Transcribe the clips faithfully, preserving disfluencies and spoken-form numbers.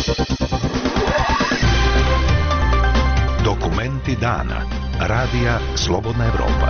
Dokumenti dana. Radija Slobodna Evropa.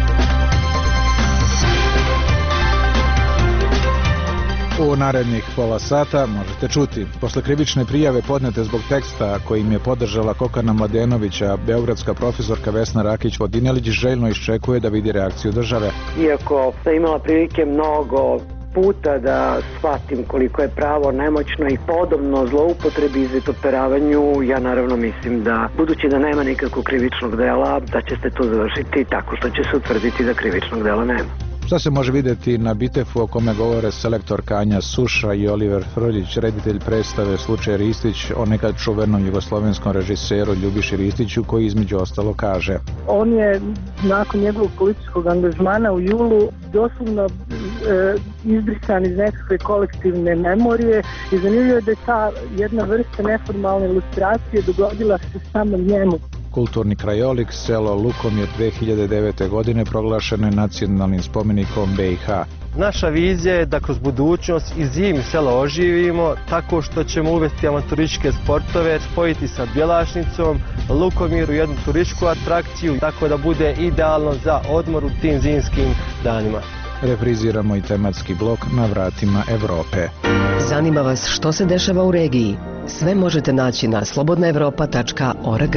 U narednih pola sata možete čuti. Posle krivične prijave podnete zbog teksta kojim je podržala Kokana Mladenovića, beogradska profesorka Vesna Rakić-Vodinelić željno iščekuje da vidi reakciju države. Iako sam imala prilike mnogo puta da shvatim koliko je pravo nemoćno i podobno zloupotrebi i izvitoperavanju, ja naravno mislim da, budući da nema nikakvog krivičnog dela, da će se to završiti tako što će se utvrditi da krivičnog dela nema. Šta se može vidjeti na Bitefu o kome govore selektorka Anja Suša i Oliver Frljić, reditelj predstave Slučaj Ristić, o nekad čuvenom jugoslovenskom režiseru Ljubiši Ristiću, koji između ostalo kaže: on je nakon njegovog političkog angažmana u julu doslovno e, izbrisan iz nekakve kolektivne memorije i zanimljivo je da je ta jedna vrsta neformalne ilustracije dogodila se samo njemu. Kulturni krajolik selo Lukomir dve hiljade devete. godine proglašeno je nacionalnim spomenikom be i ha. Naša vizija je da kroz budućnost i zimi selo oživimo tako što ćemo uvesti amaturističke sportove, spojiti sa Bjelašnicom, Lukomir u jednu turističku atrakciju, tako da bude idealno za odmor u tim zimskim danima. Repriziramo i tematski blok Na vratima Evrope. Zanima vas što se dešava u regiji? Sve možete naći na slobodna evropa tačka org.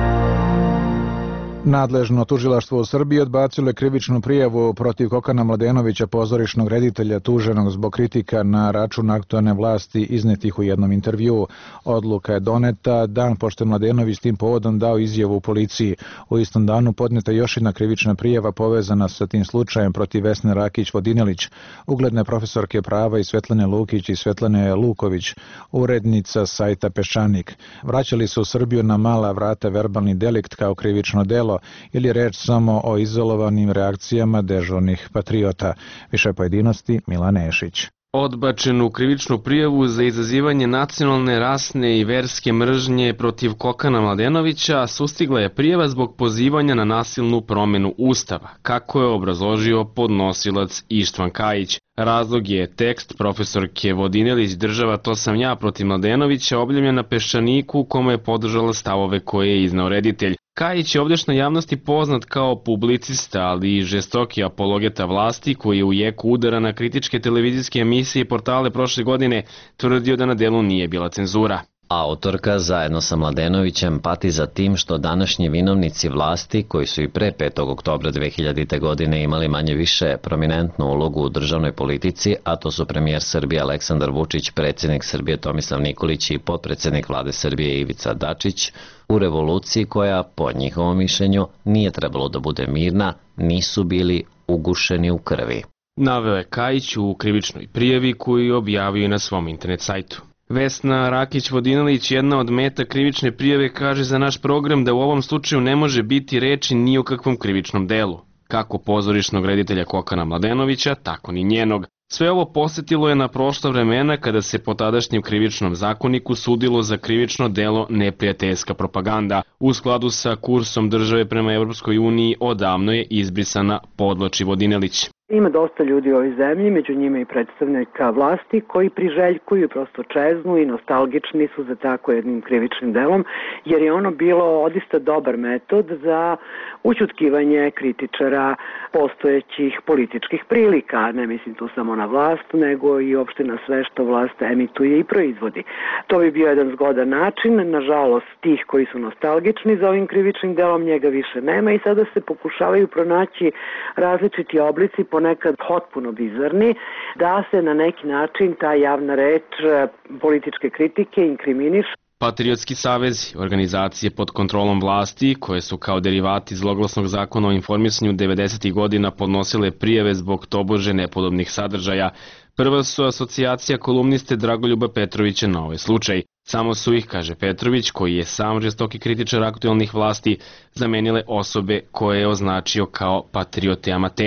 Nadležno tužilaštvo u Srbiji odbacilo je krivičnu prijavu protiv Kokana Mladenovića, pozorišnog reditelja tuženog zbog kritika na račun aktuelne vlasti iznetih u jednom intervjuu. Odluka je doneta dan pošto je Mladenović tim povodom dao izjavu u policiji. U istom danu podneta još jedna krivična prijava povezana sa tim slučajem protiv Vesne Rakić-Vodinelić, ugledne profesorke prava i Svetlane Lukić i Svetlane Luković, urednica sajta Peščanik. Vraćali su u Srbiju na mala vrata verbalni delikt kao krivično delo ili reč samo o izolovanim reakcijama dežurnih patriota. Više pojedinosti Milan Nešić. Odbačenu krivičnu prijavu za izazivanje nacionalne, rasne i verske mržnje protiv Kokana Mladenovića sustigla je prijava zbog pozivanja na nasilnu promenu Ustava, kako je obrazložio podnosilac Ištvan Kajić. Razlog je tekst profesorke Vodinelić Država to sam ja protiv Mladenovića objavljen na Peščaniku u kome je podržala stavove koje je izneo reditelj. Kajić je ovdešnjoj javnosti poznat kao publicista, ali i žestoki apologeta vlasti koji je u jeku udara na kritičke televizijske emisije i portale prošle godine tvrdio da na delu nije bila cenzura. Autorka zajedno sa Mladenovićem pati za tim što današnji vinovnici vlasti, koji su i pre petog oktobra dve hiljadite. godine imali manje više prominentnu ulogu u državnoj politici, a to su premijer Srbije Aleksandar Vučić, predsjednik Srbije Tomislav Nikolić i potpredsjednik vlade Srbije Ivica Dačić, u revoluciji koja, po njihovom mišljenju, nije trebalo da bude mirna, nisu bili ugušeni u krvi. Naveo je Kajić u krivičnoj prijavi koju je objavio na svom internet sajtu. Vesna Rakić-Vodinelić, jedna od meta krivične prijave, kaže za naš program da u ovom slučaju ne može biti reči ni o kakvom krivičnom delu, kako pozorišnog reditelja Kokana Mladenovića, tako ni njenog. Sve ovo posjetilo je na prošla vremena kada se po tadašnjem krivičnom zakoniku sudilo za krivično delo neprijateljska propaganda. U skladu sa kursom države prema Evropskoj uniji odavno je izbrisana, podvlači Vodinelić. Ima dosta ljudi u ovoj zemlji, među njima i predstavnika vlasti, koji priželjkuju, prosto čeznu i nostalgični su za tako jednim krivičnim delom, jer je ono bilo odista dobar metod za ućutkivanje kritičara postojećih političkih prilika. Ne mislim tu samo na vlast, nego i uopšte na sve što vlast emituje i proizvodi. To bi bio jedan zgodan način. Nažalost, tih koji su nostalgični za ovim krivičnim delom, njega više nema i sada se pokušavaju pronaći različiti oblici, ponekad potpuno bizarni, da se na neki način ta javna reč političke kritike inkriminiše. Patriotski savezi, organizacije pod kontrolom vlasti, koje su kao derivati zloglasnog zakona o informisanju devedesetih godina podnosile prijave zbog tobože nepodobnih sadržaja. Prva su asocijacija kolumniste Dragoljuba Petrovića na ovaj slučaj. Samo su ih, kaže Petrović, koji je sam žestoki kritičar aktuelnih vlasti, zamenile osobe koje je označio kao patriote amatere.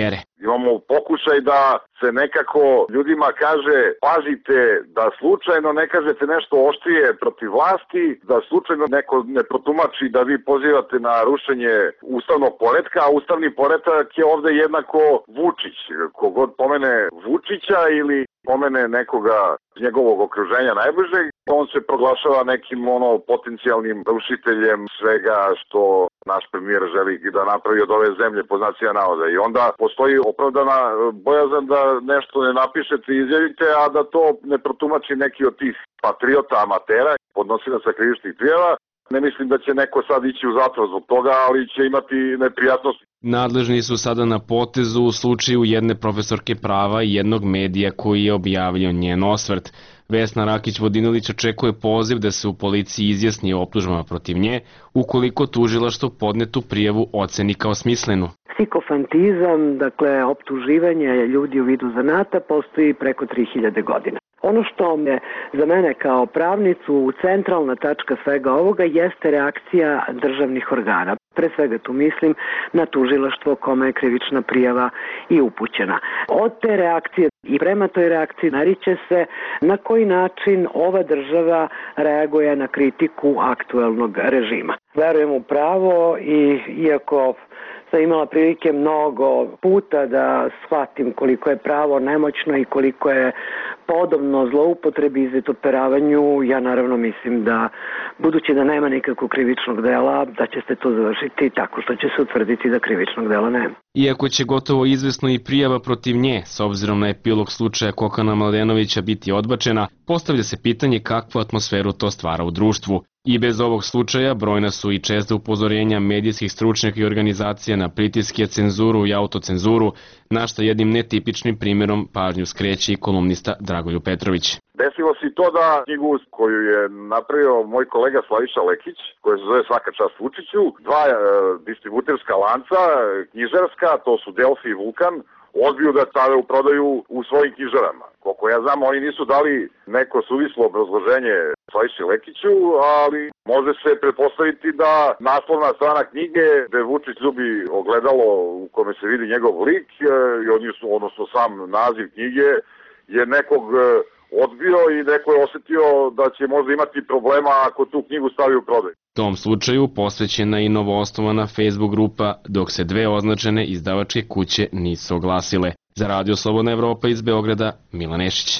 Imamo pokušaj da se nekako ljudima kaže pazite da slučajno ne kažete nešto oštrije protiv vlasti, da slučajno neko ne protumači da vi pozivate na rušenje ustavnog poretka, a ustavni poredak je ovde jednako Vučić. Kogod pomene Vučića ili pomene nekoga iz njegovog okruženja najbližeg, on se proglašava nekim ono potencijalnim rušiteljem svega što naš premijer želi da napravi od ove zemlje po znacima navoda. I onda postoji opravdana bojazan da nešto ne napišete i izjavite, a da to ne protumači neki od tih patriota, amatera, podnosilaca krivičnih prijava. Ne mislim da će neko sad ići u zatvor zbog toga, ali će imati neprijatnosti. Nadležni su sada na potezu u slučaju jedne profesorke prava i jednog medija koji je objavio njen osvrt. Vesna Rakić-Vodinilić očekuje poziv da se u policiji izjasni o optužbama protiv nje, ukoliko tužilaštvo podnetu prijavu oceni kao smislenu. Psikofantizam, dakle optuživanje ljudi u vidu zanata, postoji preko tri hiljade godina. Ono što je za mene kao pravnicu centralna tačka svega ovoga jeste reakcija državnih organa. Pre svega tu mislim na tužilaštvo kome je krivična prijava i upućena. Od te reakcije i prema toj reakciji nariće se na koji način ova država reaguje na kritiku aktuelnog režima. Verujem u pravo i iako sam imala prilike mnogo puta da shvatim koliko je pravo nemoćno i koliko je podobno zloupotrebi i izvitoperavanju, ja naravno mislim da, budući da nema nikakvog krivičnog dela, da će se to završiti tako što će se utvrditi da krivičnog dela nema. Iako će gotovo izvesno i prijava protiv nje, s obzirom na epilog slučaja Kokana Mladenovića biti odbačena, postavlja se pitanje kakvu atmosferu to stvara u društvu. I bez ovog slučaja brojna su i česta upozorenja medijskih stručnjaka i organizacija na pritiske, cenzuru i autocenzuru, na što jednim netipičnim primjerom pažnju skreće i kolumnista Dragoljub Petrović. Desilo se i to da knjigu koju je napravio moj kolega Slaviša Lekić, koja se zove Svaka čast Vučiću, dva e, distributerska lanca, knjižarska, to su Delfi i Vulkan, odbiju da stave u prodaju u svojim knjižarama. Koliko ja znam, oni nisu dali neko suvislo obrazloženje Slaviši Lekiću, ali može se pretpostaviti da naslovna strana knjige, gde Vučić ljubi ogledalo u kome se vidi njegov lik, i odnosno sam naziv knjige, je nekog odbio i neko je osetio da će možda imati problema ako tu knjigu stavi u prodaju. Tom slučaju posvećena i novoosnovana Facebook grupa, dok se dve označene izdavačke kuće nisu oglasile. Za Radio Slobodna Evropa iz Beograda, Milan Nešić.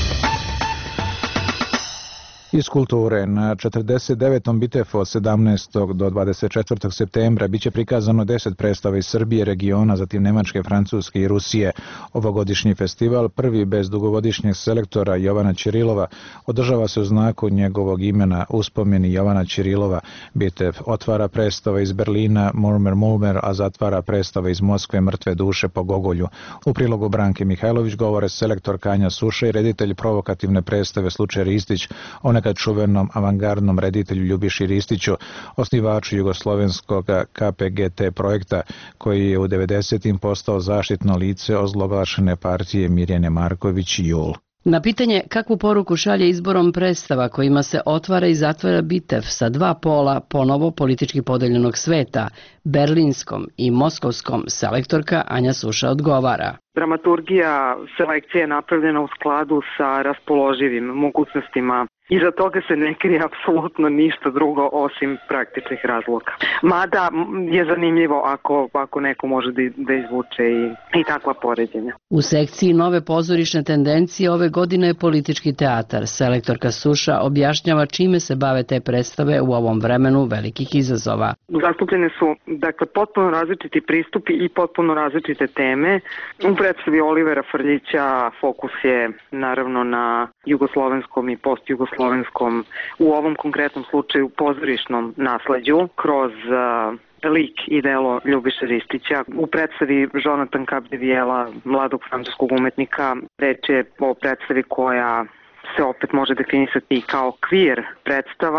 Iz kulture, na četrdeset devetom Bitefu od sedamnaestog do dvadeset četvrtog septembra biće prikazano deset predstava iz Srbije, regiona, zatim Nemačke, Francuske i Rusije. Ovogodišnji festival, prvi bez dugogodišnjeg selektora Jovana Ćirilova, održava se u znaku njegovog imena uspomeni Jovana Ćirilova. Bitef otvara predstava iz Berlina Murmer Mulmer, a zatvara predstava iz Moskve Mrtve duše po Gogolju. U prilogu Branke Mihajlović govore selektor Kanja Suša i reditelj provokativne predstave Slučaj Ristić, o nekad čuvenom avangardnom reditelju Ljubiši Ristiću, osnivaču jugoslovenskog K P G T projekta, koji je u devedesetim postao zaštitno lice ozloglašene partije Mirjane Marković Jul. Na pitanje kakvu poruku šalje izborom predstava kojima se otvara i zatvara Bitef sa dva pola ponovo politički podeljenog sveta, berlinskom i moskovskom, selektorka Anja Suša odgovara. Dramaturgija selekcije je napravljena u skladu sa raspoloživim mogućnostima. Iza toga se ne krije apsolutno ništa drugo osim praktičnih razloga. Mada je zanimljivo ako, ako neko može da, da izvuče i, i takva poređenja. U sekciji nove pozorišne tendencije ove godine je politički teatar. Selektorka Suša objašnjava čime se bave te predstave u ovom vremenu velikih izazova. Zastupljene su dakle, potpuno različiti pristupi i potpuno različite teme. U predstavi Olivera Frljića fokus je naravno na jugoslovenskom i postjugoslovenskom, u ovom konkretnom slučaju pozorišnom nasleđu, kroz uh, lik i delo Ljubiše Ristića. U predstavi Jonathan Capdevijela, mladog francuskog umetnika, reč je o predstavi koja se opet može definisati kao queer predstava.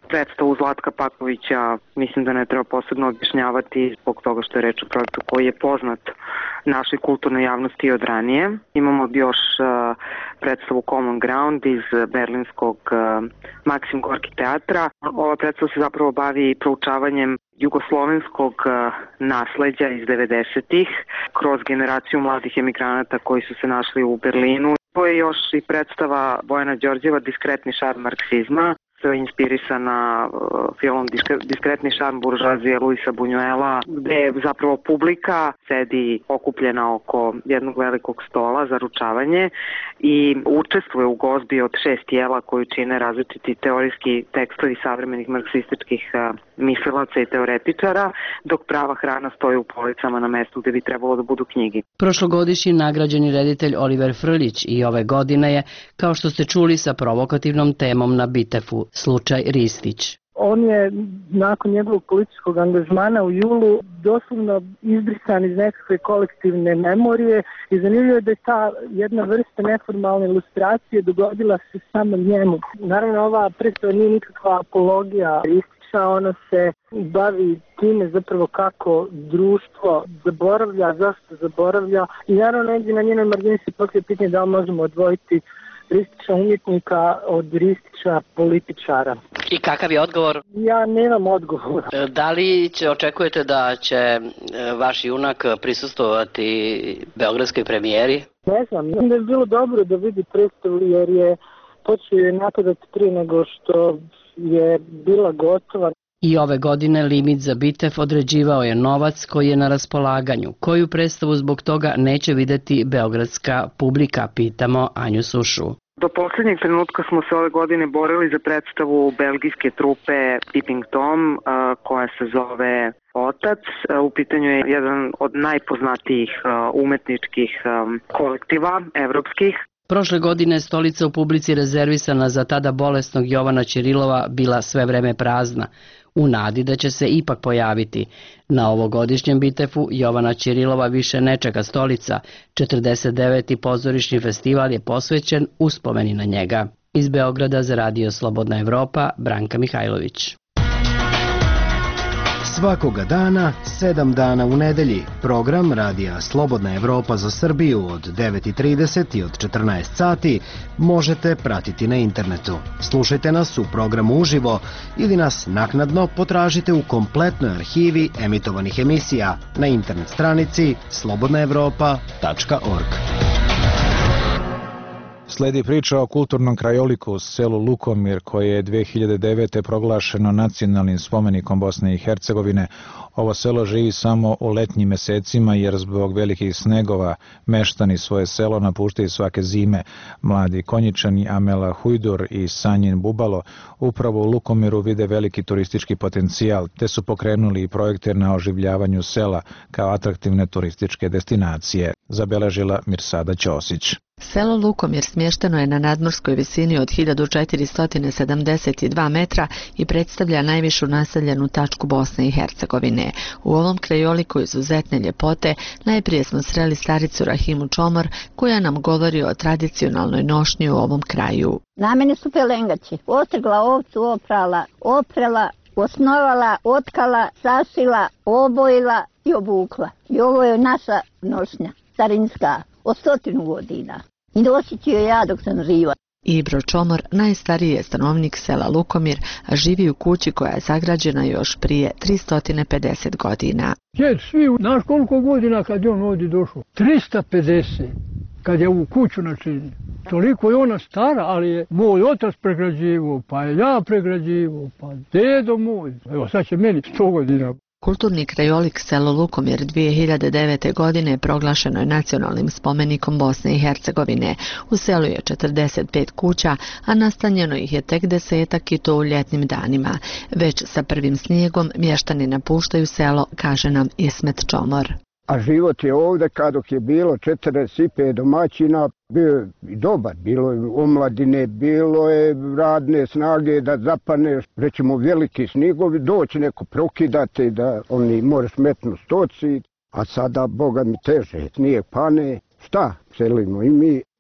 Predstavu Zlatka Pakovića mislim da ne treba posebno objašnjavati zbog toga što je reč o projektu koji je poznat našoj kulturnoj javnosti od ranije. Imamo još uh, predstavu Common Ground iz berlinskog uh, Maksim Gorki teatra. Ova predstava se zapravo bavi proučavanjem jugoslovenskog uh, nasleđa iz devedesetih kroz generaciju mladih emigranata koji su se našli u Berlinu. To je još i predstava Bojana Đorđeva Diskretni šarm marksizma. To je inspirisana uh, filmom Diskretni šarm buržoazije Luisa Buñuela, gde zapravo publika sedi okupljena oko jednog velikog stola za ručavanje i učestvuje u gozbi od šest jela koju čine različiti teorijski tekstovi savremenih marksističkih uh, mislilaca i teoretičara, dok prava hrana stoji u policama na mestu gde bi trebalo da budu knjigi. Prošlogodišnji nagrađeni reditelj Oliver Frljić i ove godine je, kao što ste čuli, sa provokativnom temom na Bitefu, slučaj Ristić. On je nakon njegovog političkog angažmana u julu doslovno izbrisan iz nekakve kolektivne memorije i zanimljivo je da je ta jedna vrsta neformalne ilustracije dogodila se samo njemu. Naravno, ova predstava nije nikakva apologija Ristića, ona se bavi time zapravo kako društvo zaboravlja, zašto zaboravlja i naravno negdje na njenoj margini se poslije pitanje da li možemo odvojiti Ristića umjetnika od Ristića političara. I kakav je odgovor? Ja nemam odgovora. Da li će, očekujete da će vaš junak prisustvovati beogradskoj premijeri? Ne znam, mislim da je bilo dobro da vidi predstavu jer je počeo je napadati prije nego što je bila gotova. I ove godine limit za Bitev određivao je novac koji je na raspolaganju. Koju predstavu zbog toga neće videti beogradska publika, pitamo Anju Sušu. Do posljednjeg trenutka smo se ove godine borili za predstavu belgijske trupe Peeping Tom, koja se zove Otac. U pitanju je jedan od najpoznatijih umetničkih kolektiva evropskih. Prošle godine stolica u publici rezervisana za tada bolesnog Jovana Ćirilova bila sve vreme prazna, u nadi da će se ipak pojaviti. Na ovogodišnjem Bitefu Jovana Ćirilova više ne čeka stolica. četrdeset deveti pozorišni festival je posvećen uspomeni na njega. Iz Beograda za Radio Slobodna Evropa, Branka Mihajlović. Svakoga dana, sedam dana u nedelji, program Radija Slobodna Evropa za Srbiju od devet i trideset i od četrnaest sati možete pratiti na internetu. Slušajte nas u programu uživo ili nas naknadno potražite u kompletnoj arhivi emitovanih emisija na internet stranici slobodna evropa tačka org. Sledi priča o kulturnom krajoliku u selu Lukomir koje je dve hiljade devete. proglašeno nacionalnim spomenikom Bosne i Hercegovine. Ovo selo živi samo u letnjim mesecima jer zbog velikih snegova meštani svoje selo napuštaju svake zime. Mladi Konjičani Amela Hujdur i Sanjin Bubalo upravo u Lukomiru vide veliki turistički potencijal te su pokrenuli i projekte na oživljavanju sela kao atraktivne turističke destinacije, zabeležila Mirsada Ćosić. Selo Lukomir smješteno je na nadmorskoj visini od hiljadu četiristo sedamdeset dva metra i predstavlja najvišu naseljenu tačku Bosne i Hercegovine. U ovom krajoliku izuzetne ljepote najprije smo sreli staricu Rahimu Čomor koja nam govori o tradicionalnoj nošnji u ovom kraju. Na mene su pelengači. Otrgla ovcu, oprala, oprela, osnovala, otkala, sašila, obojila i obukla. I ovo je naša nošnja, starinska. Od stotinu godina. I nosit ću je ja dok sam živa. Ibro Čomor najstariji je stanovnik sela Lukomir, a živi u kući koja je sagrađena još prije tristo pedeset godina. Djed, svi, znaš koliko godina kad je on ovdje došao? tristo pedeset. Kad je u kuću načinio. Toliko je ona stara, ali je moj otac pregrađivao, pa je ja pregrađivao, pa dedo moj. Evo sad će meni sto godina. Kulturni krajolik selo Lukomir dve hiljade devete. godine proglašeno je nacionalnim spomenikom Bosne i Hercegovine. U selu je četrdeset pet kuća, a nastanjeno ih je tek desetak i to u ljetnim danima. Već sa prvim snijegom mještani napuštaju selo, kaže nam Ismet Čomor. A život je ovdje kad je bilo četrdeset pet domaćina, bio je dobar, bilo je omladine, bilo je radne snage da zapaneš, rećemo veliki snigovi, doći neko prokidate da oni moraš metnu stoci, a sada, Boga mi teže, snijeg pane, šta, selimo i mi.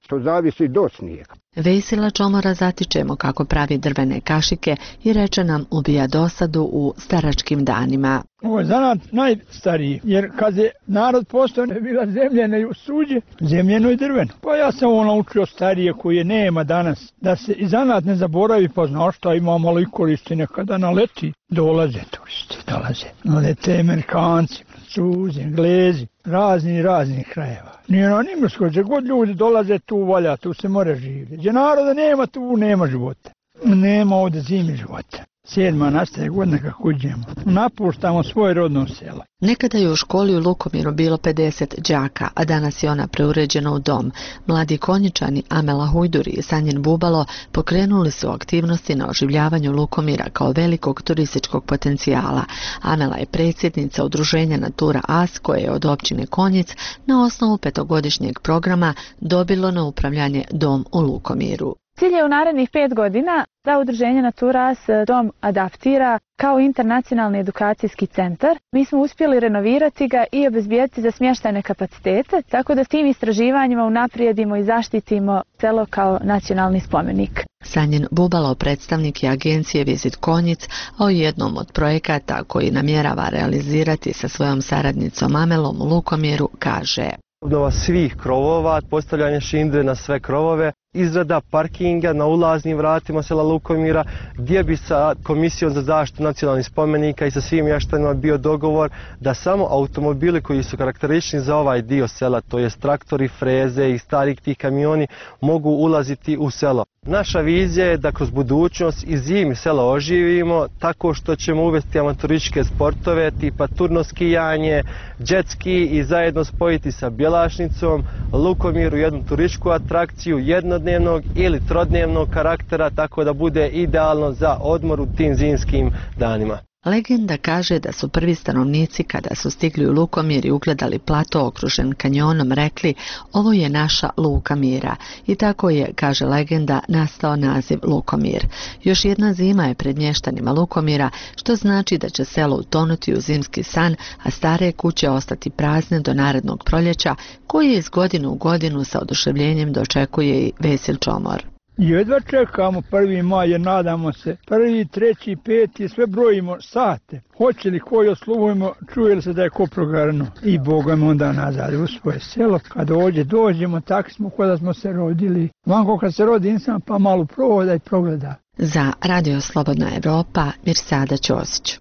To zavisi do snijega. Vesila Čomora zatičemo kako pravi drvene kašike i reče nam ubija dosadu u staračkim danima. Ovo je zanat najstariji, jer kad je narod postao je bila zemljena i suđe, zemljeno i drveno. Pa ja sam ovo naučio starije koje nema danas, da se i zanat ne zaboravi, pa znao šta ima malo i koristi, nekada naleti, dolaze turisti, dolaze. Nalete Amerikanci, Francuzi, Englezi, razni razni krajeva. Nije na Nimrskoj, gdje god ljudi dolaze tu valja, tu se more živjeti. Gdje naroda nema, tu nema života. Nema ovdje zimi života. Sedma nastaje godina kako uđemo. Napuštamo svoje rodno selo. Nekada je u školi u Lukomiru bilo pedeset đaka, a danas je ona preuređena u dom. Mladi konjičani Amela Hujduri i Sanjin Bubalo pokrenuli su aktivnosti na oživljavanju Lukomira kao velikog turističkog potencijala. Amela je predsjednica udruženja Natura As koje je od općine Konjic na osnovu petogodišnjeg programa dobilo na upravljanje dom u Lukomiru. Cilj je u narednih pet godina da udruženje Natura As dom adaptira kao internacionalni edukacijski centar. Mi smo uspjeli renovirati ga i obezbijeti za smještajne kapacitete, tako da s tim istraživanjima unaprijedimo i zaštitimo selo kao nacionalni spomenik. Sanjin Bubalo, predstavnik je agencije Visit Konjic, a o jednom od projekata koji namjerava realizirati sa svojom saradnicom Amelom u Lukomiru kaže: obnova svih krovova, postavljanje šindre na sve krovove, izrada parkinga na ulaznim vratima sela Lukomira, gdje bi sa Komisijom za zaštitu nacionalnih spomenika i sa svim mještanima bio dogovor da samo automobili koji su karakteristični za ovaj dio sela, to jest traktori, freze i stari ti kamioni, mogu ulaziti u selo. Naša vizija je da kroz budućnost i zimi selo oživimo tako što ćemo uvesti amaturističke sportove tipa turno skijanje, jet ski i zajedno spojiti sa Bjelašnicom Lukomir u jednu turističku atrakciju jednodnevnog ili trodnevnog karaktera, tako da bude idealno za odmor u tim zimskim danima. Legenda kaže da su prvi stanovnici kada su stigli u Lukomir i ugledali plato okružen kanjonom rekli: ovo je naša Luka mira. I tako je, kaže legenda, nastao naziv Lukomir. Još jedna zima je pred mještanima Lukomira, što znači da će selo utonuti u zimski san, a stare kuće ostati prazne do narednog proljeća, koje iz godinu u godinu sa oduševljenjem dočekuje i Vesil Čomor. Jedva čekamo prvi maj jer nadamo se prvi, treći, peti, sve brojimo sate. Hoće li koji oslovujemo, čuje li se da je ko progarno. I Boga me onda nazad u svoje selo. Kad dođe, dođemo, tako smo kada smo se rodili. Vanko kad se rodi insan pa malo prohoda i progleda. Za Radio Slobodna Evropa, Mirsada Ćosić.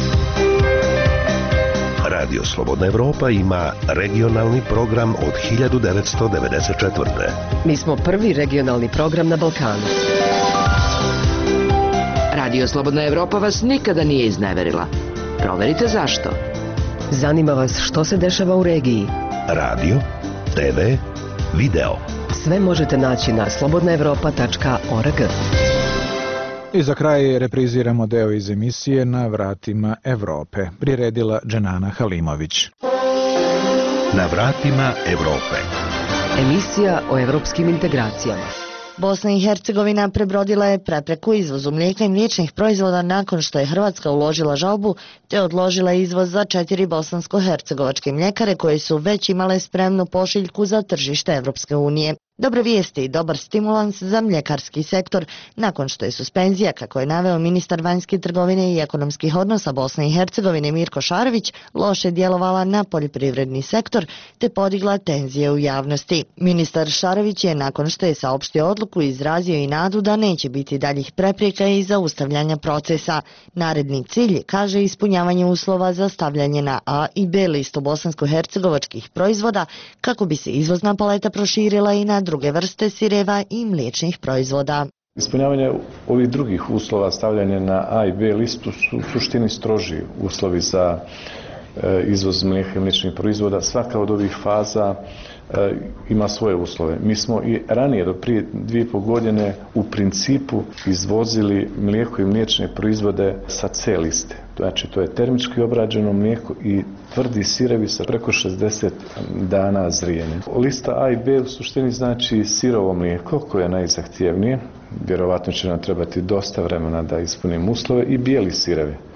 Radio Slobodna Evropa ima regionalni program od hiljadu devetsto devedeset četvrte. Mi smo prvi regionalni program na Balkanu. Radio Slobodna Evropa vas nikada nije izneverila. Proverite zašto. Zanima vas što se dešava u regiji. Radio, te ve, video. Sve možete naći na slobodna evropa tačka org. I za kraj repriziramo deo iz emisije Na vratima Evrope, priredila Dženana Halimović. Na vratima Evrope. Emisija o evropskim integracijama. Bosna i Hercegovina prebrodila je prepreku izvozu mlijeka i mliječnih proizvoda nakon što je Hrvatska uložila žalbu te odložila izvoz za četiri bosansko-hercegovačke mljekare koje su već imale spremnu pošiljku za tržište Evropske unije. Dobre vijesti i dobar stimulans za mljekarski sektor nakon što je suspenzija, kako je naveo ministar vanjske trgovine i ekonomskih odnosa Bosne i Hercegovine Mirko Šarović, loše djelovala na poljoprivredni sektor te podigla tenzije u javnosti. Ministar Šarović je nakon što je saopštio odluku izrazio i nadu da neće biti daljih prepreka i zaustavljanja procesa. Naredni cilj, kaže, ispunjavanje uslova za stavljanje na A i B listu bosansko-hercegovačkih proizvoda kako bi se izvozna paleta proširila i na druge vrste sireva i mliječnih proizvoda. Ispunjavanje ovih drugih uslova stavljanja na A i B listu su u suštini stroži uslovi za e, izvoz mlijeka i mliječnih proizvoda. Svaka od ovih faza e, ima svoje uslove. Mi smo i ranije, do prije dvije i pol godine, u principu izvozili mlijeko i mliječne proizvode sa C liste. Znači, to je termički obrađeno mlijeko i tvrdi sirevi sa preko šezdeset dana zrijenja. Lista A i B u suštini znači sirovo mlijeko koje je najzahtjevnije. Vjerovatno će nam trebati dosta vremena da ispunimo uslove, i bijeli sirevi.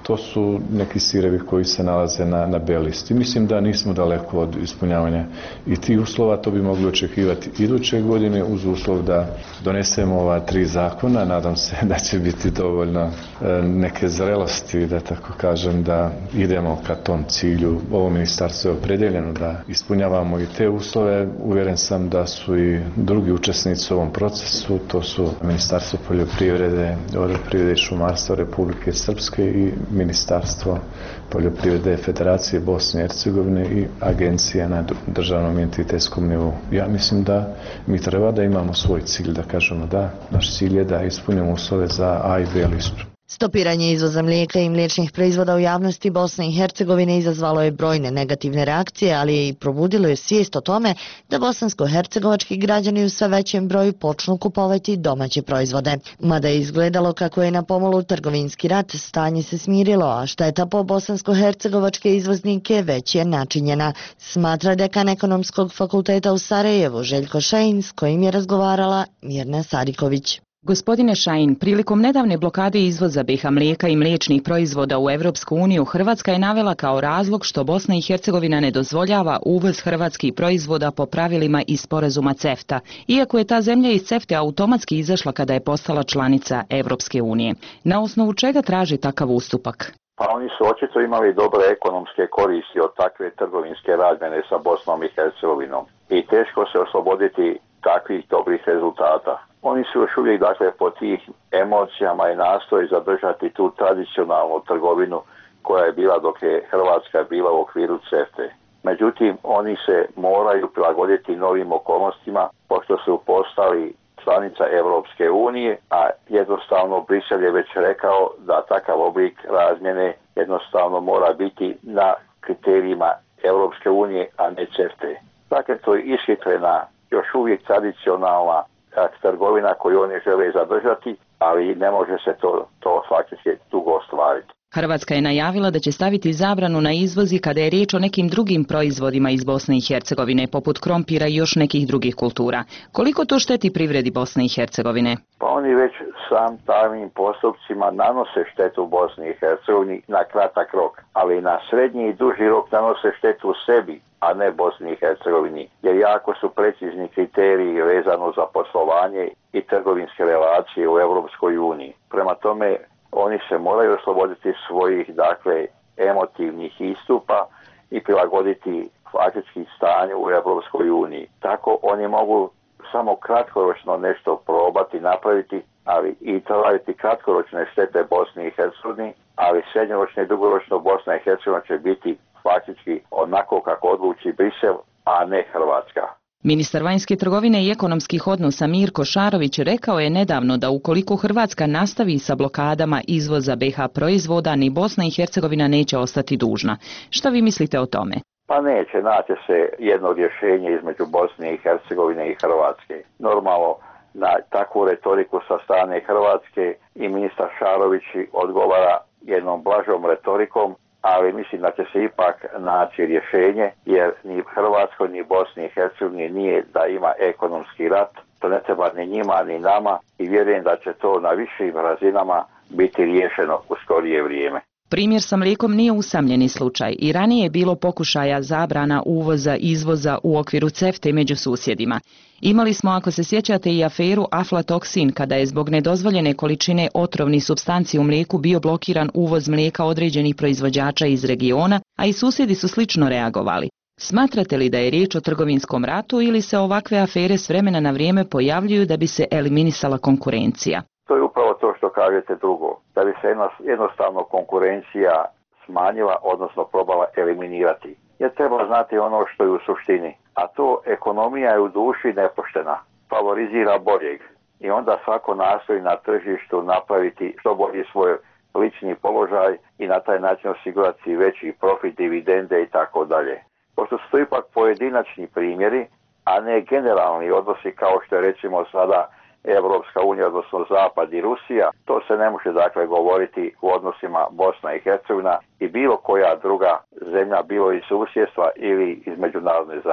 To su neki sirevi koji se nalaze na, na B listi. Mislim da nismo daleko od ispunjavanja i tih uslova, to bi mogli očekivati iduće godine uz uslov da donesemo ova tri zakona. Nadam se da će biti dovoljno neke zrelosti, da tako kažem, da idemo ka tom cilju. Ovo ministarstvo je opredeljeno da ispunjavamo i te uslove. Uvjeren sam da su i drugi učesnici u ovom procesu, to su Ministarstvo poljoprivrede, vodoprivrede i šumarstva Republike Srpske i Ministarstvo poljoprivrede Federacije Bosne i Hercegovine i agencija na državnom entitetskom nivou. Ja mislim da mi treba da imamo svoj cilj, da kažemo da naš cilj je da ispunimo uslove za A i B listu. Stopiranje izvoza mlijeka i mliječnih proizvoda u javnosti Bosne i Hercegovine izazvalo je brojne negativne reakcije, ali je i probudilo je svijest o tome da bosansko-hercegovački građani u sve većem broju počnu kupovati domaće proizvode. Mada je izgledalo kako je na pomolu trgovinski rat, stanje se smirilo, a šteta po bosansko-hercegovačke izvoznike već je načinjena, smatra dekan Ekonomskog fakulteta u Sarajevu Željko Šejn, s kojim je razgovarala Mirna Sariković. Gospodine Šajin, prilikom nedavne blokade izvoza B iH mlijeka i mliječnih proizvoda u Evropsku uniju, Hrvatska je navela kao razlog što Bosna i Hercegovina ne dozvoljava uvoz hrvatskih proizvoda po pravilima iz sporazuma CEFTA, iako je ta zemlja iz CEFTA automatski izašla kada je postala članica Evropske unije. Na osnovu čega traži takav ustupak? Pa oni su očito imali dobre ekonomske koristi od takve trgovinske razmjene sa Bosnom i Hercegovinom i teško se osloboditi takvih dobrih rezultata. Oni su još uvijek, dakle, po tih emocijama i nastoji zadržati tu tradicionalnu trgovinu koja je bila dok je Hrvatska bila u okviru CEFTA. Međutim, oni se moraju prilagoditi novim okolnostima pošto su postali članica Evropske unije, a jednostavno Brisel je već rekao da takav oblik razmjene jednostavno mora biti na kriterijima Evropske unije, a ne CEFTA. Dakle, to je ishitrena, još uvijek tradicionalna trgovina koju oni žele zadržati, ali ne može se to, to faktički dugo ostvariti. Hrvatska je najavila da će staviti zabranu na izvozi kada je riječ o nekim drugim proizvodima iz Bosne i Hercegovine, poput krompira i još nekih drugih kultura. Koliko to šteti privredi Bosne i Hercegovine? Pa oni već sam takvim postupcima nanose štetu Bosni i Hercegovini na kratak rok, ali na srednji i duži rok nanose štetu sebi, a ne Bosni i Hercegovini, jer jako su precizni kriteriji vezano za poslovanje i trgovinske relacije u Evropskoj uniji. Prema tome, oni se moraju osloboditi svojih, dakle, emotivnih istupa i prilagoditi faktički stanju u Evropskoj uniji. Tako oni mogu samo kratkoročno nešto probati, napraviti, ali i tražiti kratkoročne štete Bosni i Hercegovini, ali srednjoročno i dugoročno Bosna i Hercegovina će biti faktički onako kako odluči Brisel, a ne Hrvatska. Ministar vanjske trgovine i ekonomskih odnosa Mirko Šarović rekao je nedavno da ukoliko Hrvatska nastavi sa blokadama izvoza B iH proizvoda, ni Bosna i Hercegovina neće ostati dužna. Što vi mislite o tome? Pa neće, naći se jedno rješenje između Bosne i Hercegovine i Hrvatske. Normalno, na takvu retoriku sa strane Hrvatske i ministar Šarović odgovara jednom blažom retorikom, ali mislim da će se ipak naći rješenje, jer ni Hrvatskoj ni Bosni i Hercegovini nije da ima ekonomski rat, to ne treba ni njima ni nama i vjerujem da će to na višim razinama biti riješeno u skorije vrijeme. Primjer sa mlijekom nije usamljeni slučaj i ranije je bilo pokušaja zabrana uvoza izvoza u okviru CEFTA među susjedima. Imali smo, ako se sjećate, i aferu aflatoksin kada je zbog nedozvoljene količine otrovnih supstanci u mlijeku bio blokiran uvoz mlijeka određenih proizvođača iz regiona, a i susjedi su slično reagovali. Smatrate li da je riječ o trgovinskom ratu ili se ovakve afere s vremena na vrijeme pojavljuju da bi se eliminisala konkurencija? To je upravo to što kažete drugo, da bi se jednostavno konkurencija smanjila, odnosno probala eliminirati. Jer treba znati ono što je u suštini, a to ekonomija je u duši nepoštena, favorizira boljeg i onda svako nastoji na tržištu napraviti što bolji svoj lični položaj i na taj način osigurati veći profit, dividende i tako dalje. Pošto su to ipak pojedinačni primjeri, a ne generalni odnosi kao što je recimo sada Evropska unija, odnosno Zapad i Rusija, to se ne može dakle govoriti u odnosima Bosna i Hercegovina i bilo koja druga zemlja, bilo iz susjedstva ili iz međunarodne zajednice.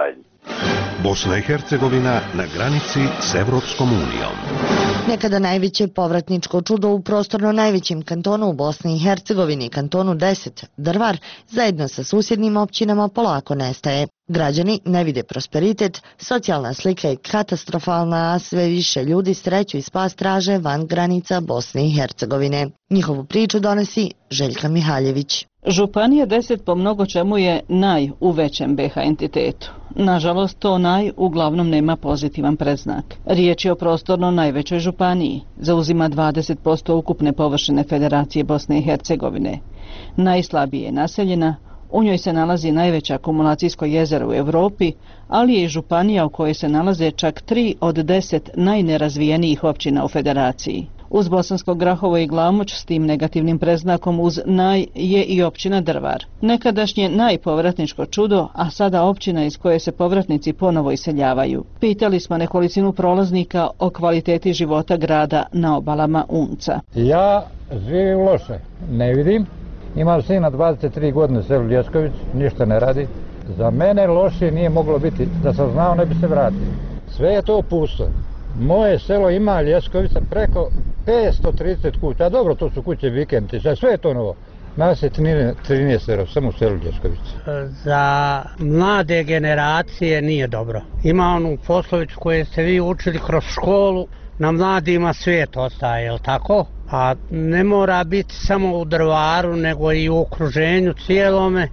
Bosna i Hercegovina na granici s Evropskom unijom. Nekada najveće povratničko čudo u prostorno najvećem kantonu u Bosni i Hercegovini, kantonu deset, Drvar, zajedno sa susjednim općinama polako nestaje. Građani ne vide prosperitet, socijalna slika je katastrofalna, a sve više ljudi sreću i spas traže van granica Bosne i Hercegovine. Njihovu priču donosi Željka Mihaljević. Županija deset po mnogo čemu je naj u većem be ha entitetu. Nažalost, to naj uglavnom nema pozitivan predznak. Riječ je o prostorno najvećoj županiji. Zauzima dvadeset posto ukupne površine Federacije Bosne i Hercegovine. Najslabije je naseljena, u njoj se nalazi najveće akumulacijsko jezero u Europi, ali je i županija u kojoj se nalaze čak tri od deset najnerazvijenijih općina u Federaciji. Uz Bosansko Grahovo i Glamoč s tim negativnim predznakom uz naj je i općina Drvar. Nekadašnje najpovratničko čudo, a sada općina iz koje se povratnici ponovo iseljavaju. Pitali smo nekolicinu prolaznika o kvaliteti života grada na obalama Unca. Ja živim loše, ne vidim. Imam sina dvadeset tri godine, selu Ljesković, ništa ne radi. Za mene loše nije moglo biti, da sam znao ne bi se vratio. Sve je to pusto. Moje selo ima Ljeskovica preko petsto trideset kuća, a dobro, to su kuće vikendice, sve je to novo. Nas je trinaest samo u selu Ljeskovica. Za mlade generacije nije dobro. Ima onu poslovicu koju ste vi učili kroz školu, na mladima svijet ostaje, je li tako? A ne mora biti samo u Drvaru, nego i u okruženju cijelome,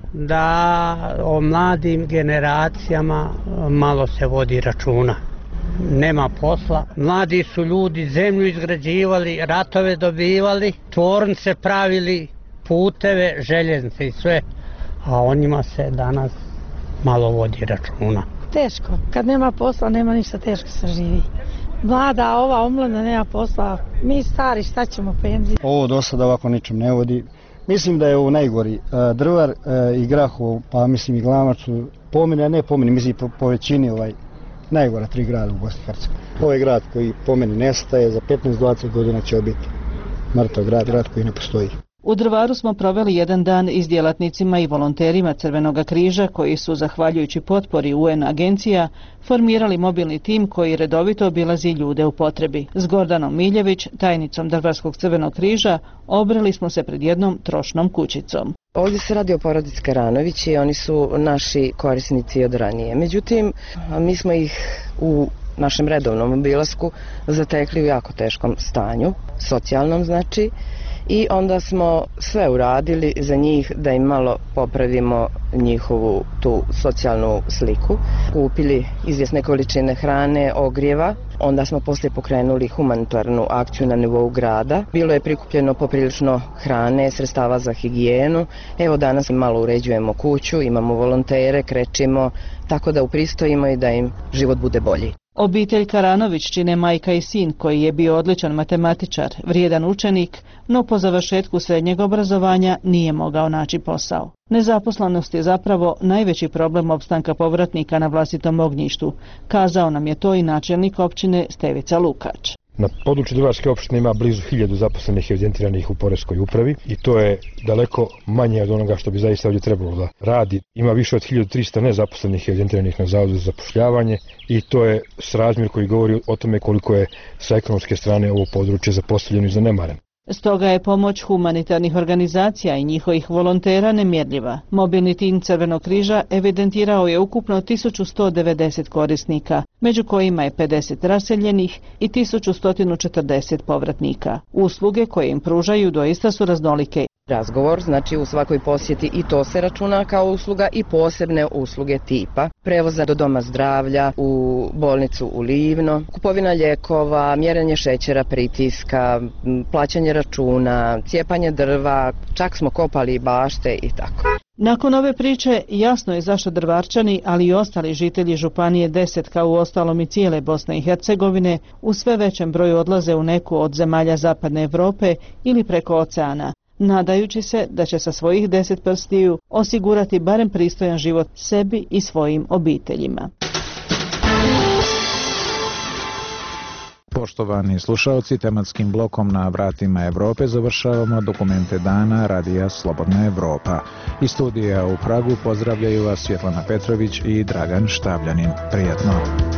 da o mladim generacijama malo se vodi računa. Nema posla, mladi su ljudi zemlju izgrađivali, ratove dobivali, tvornice pravili, puteve, željeznice i sve, a o njima se danas malo vodi računa. Teško, kad nema posla nema ništa, teško se živi. Mlada, ova omladina nema posla, mi stari šta ćemo penziji? Ovo do sada ovako ničem ne vodi. Mislim da je ovo najgori. Drvar i Grahovo, pa mislim i Glamač su po mene, ne po mene, mislim po, po većini ovaj najgora tri grada u Bosni i Hercegovini. Ovo je grad koji po meni nestaje, za petnaest do dvadeset godina će biti mrtav grad, grad koji ne postoji. U Drvaru smo proveli jedan dan i s djelatnicima i volonterima Crvenog križa koji su, zahvaljujući potpori u en agencija, formirali mobilni tim koji redovito obilazi ljude u potrebi. S Gordanom Miljević, tajnicom Drvarskog Crvenog križa, obreli smo se pred jednom trošnom kućicom. Ovdje se radi o porodici Karanović i oni su naši korisnici od ranije. Međutim, mi smo ih u našem redovnom obilasku zatekli u jako teškom stanju, socijalnom znači, i onda smo sve uradili za njih da im malo popravimo njihovu tu socijalnu sliku. Kupili izvjesne količine hrane, ogrijeva, onda smo poslije pokrenuli humanitarnu akciju na nivou grada. Bilo je prikupljeno poprilično hrane, sredstava za higijenu. Evo danas malo uređujemo kuću, imamo volontere, krećimo, tako da upristojimo i da im život bude bolji. Obitelj Karanović čine majka i sin koji je bio odličan matematičar, vrijedan učenik, no po završetku srednjeg obrazovanja nije mogao naći posao. Nezaposlenost je zapravo najveći problem opstanka povratnika na vlastitom ognjištu, kazao nam je to i načelnik općine Stevica Lukač. Na području Drvarske opštine ima blizu hiljadu zaposlenih evidentiranih u poreskoj upravi i to je daleko manje od onoga što bi zaista ovdje trebalo da radi. Ima više od hiljadu trista nezaposlenih evidentiranih na Zavodu za zapošljavanje i to je srazmjer koji govori o tome koliko je sa ekonomske strane ovo područje zapostavljeno i zanemaren. Stoga je pomoć humanitarnih organizacija i njihovih volontera nemjerljiva. Mobilni tim Crvenog križa evidentirao je ukupno tisuću sto devedeset korisnika, među kojima je pedeset raseljenih i tisuću sto četrdeset povratnika. Usluge koje im pružaju doista su raznolike. Razgovor, znači u svakoj posjeti i to se računa kao usluga i posebne usluge tipa prevoza do doma zdravlja, u bolnicu u Livno, kupovina lijekova, mjerenje šećera, pritiska, plaćanje računa, cijepanje drva, čak smo kopali bašte i tako. Nakon ove priče jasno je zašto Drvarčani, ali i ostali žitelji Županije deset kao u ostalom i cijele Bosne i Hercegovine u sve većem broju odlaze u neku od zemalja Zapadne Europe ili preko oceana, nadajući se da će sa svojih deset prstiju osigurati barem pristojan život sebi i svojim obiteljima. Poštovani slušalci, tematskim blokom Na vratima Evrope završavamo dokumente dana Radija Slobodna Evropa. Iz studija u Pragu pozdravljaju vas Svjetlana Petrović i Dragan Štavljanin. Prijetno!